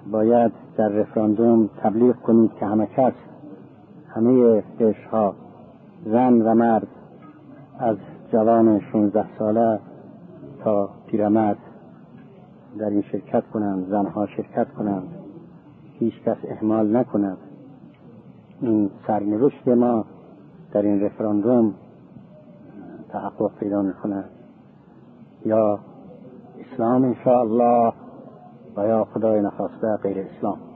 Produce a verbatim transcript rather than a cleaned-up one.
باید در رفراندوم تبلیغ کنید که همه کس، همه قشرها، زن و مرد، از جوان شانزده ساله تا پیرمرد در این شرکت کنند، زنها شرکت کنند، هیچ کس اهمال نکند. این سرنوشت ما در این رفراندوم تحقق پیدا می‌کند، یا اسلام انشاءالله و یا خدای نخواسته غیر اسلام.